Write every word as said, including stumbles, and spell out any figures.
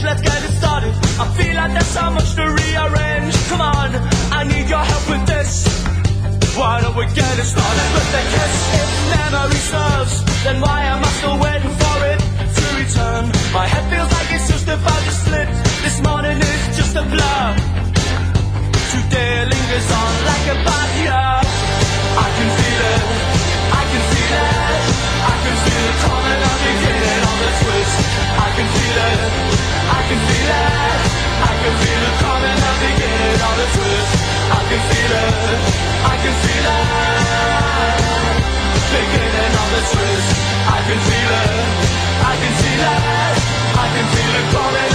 change, let's get it started. I feel like there's so much to rearrange. Come on, I need your help with this. Why don't we get it started with the kiss? If memory serves, then why am I still waiting for it to return? My head feels like it's just about to split. This morning is just a blur. Today lingers on like a bad year. I can feel it, I can feel it, I can feel it coming, I'm beginning on the twist. I can feel it, I can feel it, I can feel it coming, I'm beginning on the twist. I can feel it, I can feel it, beginning on the twist. I can feel it, I can feel it, I can feel it coming.